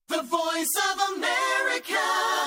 The Voice of America.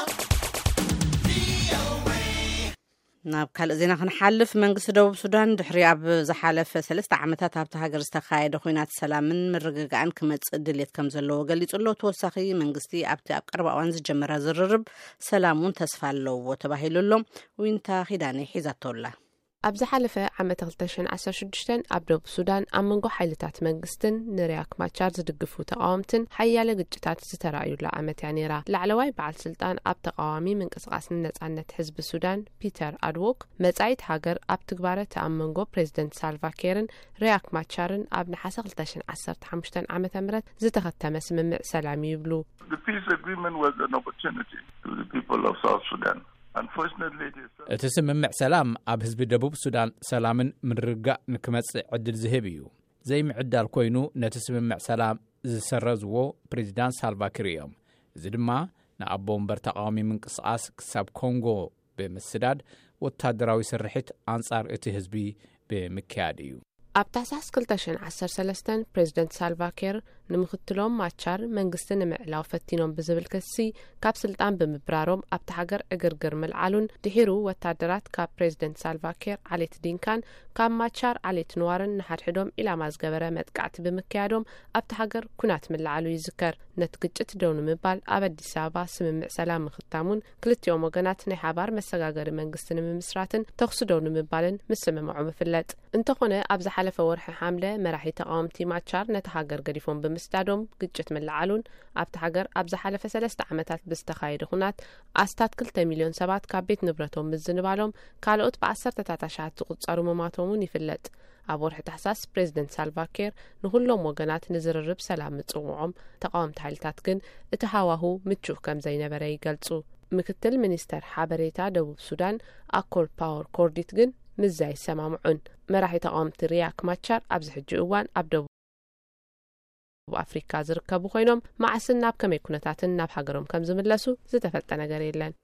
ናብ ካልእ ዜና ክንሓልፍ መንግስቲ ደቡብ ሱዳን ድሕሪ ኣብ ዝሓለፈ 3 ዓመታት ኣብቲ ሃገር ዝተኻየደ ኩናት ሰላምን ምርግጋእን ክመጽእ ድሌት ከም ዘለዎ ገሊጹ ኣሎ። ተወሳኺ መንግስቲ ኣብቲ ኣብ ቀረባ እዋን ዝጀመረ ዝርርብ ሰላሙን ተስፋ ኣለዎ ተባሂሉ ኣሎ። ዊንታ ኺዳኔ ሒዛቶላ ኣብ ዝሓለፈ ዓመት 2016 ኣብ ደቡብ ሱዳን ኣብ መንጎ ሓይልታት መንግስትን ንሪያክ ማቻር ዝድግፉ ተቃወምትን ሓያለ ግጭታት ዝተራእዩላ ዓመት እያ ነይራ። ላዕለዋይ በዓል ስልጣን ኣብ ተቃዋሚ ምንቅስቃስ ነጻነት ህዝቢ ሱዳን ፒተር ኣድዎክ መጻኢት ሃገር ኣብ ትግባረት ኣብ መንጎ ፕሬዚደንት ሳልቫኪርን ሪያክ ማቻርን ኣብ ነሓሰ 2015 ዓመተ ምህረት ዝተኸተመ ስምምዕ ሰላም ይብሉ። The peace agreement was an opportunity to the people of South Sudan. እቲ ስምምዕ ሰላም ኣብ ህዝቢ ደቡብ ሱዳን ሰላምን ምርግጋእ ንክመጽእ ዕድል ዝህብ እዩ። ዘይምዕዳል ኮይኑ ነቲ ስምምዕ ሰላም ዝሰረዝዎ ፕሬዚዳንት ሳልቫኪር እዮም። እዚ ድማ ንኣቦ እምበር ተቃዋሚ ምንቅስቃስ ክሳብ ኮንጎ ብምስዳድ ወታደራዊ ስርሒት ኣንጻር እቲ ህዝቢ ብምክያድ እዩ። ኣብ ታህሳስ 2013 ፕሬዚደንት ሳልቫኪር ንምክትሎም ማቻር መንግስቲ ንምዕላው ፈቲኖም ብዝብል ክሲ ካብ ስልጣን ብምብራሮም ኣብቲ ሃገር እግርግር ምልዓሉን ድሒሩ ወታደራት ካብ ፕሬዚደንት ሳልቫኪር ዓሌት ዲንካን ካብ ማቻር ዓሌት ንዋርን ንሓድሕዶም ኢላማ ዝገበረ መጥቃዕቲ ብምክያዶም ኣብቲ ሃገር ኩናት ምልዓሉ ይዝከር። ነቲ ግጭት ደው ንምባል ኣብ ኣዲስ ኣበባ ስምምዕ ሰላም ምኽታሙን ክልቲኦም ወገናት ናይ ሓባር መሰጋገሪ መንግስቲ ንምምስራትን ተኽሲ ደው ንምባልን ምስምምዖም ይፍለጥ። እንተኾነ ኣብ ዝሓለፈ ወርሒ ሓምለ መራሒ ተቃወምቲ ማቻር ነቲ ሃገር ገዲፎም ብምስዳዶም ግጭት ምልዓሉን ኣብቲ ሃገር ኣብ ዝሓለፈ 3 ዓመታት ብዝተኻየደ ኩናት ኣስታት 2 ሚልዮን ሰባት ካብ ቤት ንብረቶም ምዝንባሎም ካልኦት ብ10 ኣሽሓት ዝቁጸሩ መማቶምን ይፍለጥ። ኣብ ወርሒ ታህሳስ ፕሬዚደንት ሳልቫኪር ንኩሎም ወገናት ንዝርርብ ሰላም ምጽውዖም ተቃወምቲ ሓይልታት ግን እቲ ሃዋሁ ምቹእ ከም ዘይነበረ ይገልጹ። ምክትል ሚኒስተር ሓበሬታ ደቡብ ሱዳን ኣኮል ፓወር ኮርዲት ግን ምዛይ ሰማምዑን መራሒ ተቃወምቲ ሪያክ ማቻር ኣብዚ ሕጂ እዋን ኣብ ደቡብ ኣፍሪካ ዝርከቡ ኮይኖም ማዕስን ናብ ከመይ ኩነታትን ናብ ሃገሮም ከም ዝምለሱ ዝተፈልጠ ነገር የለን።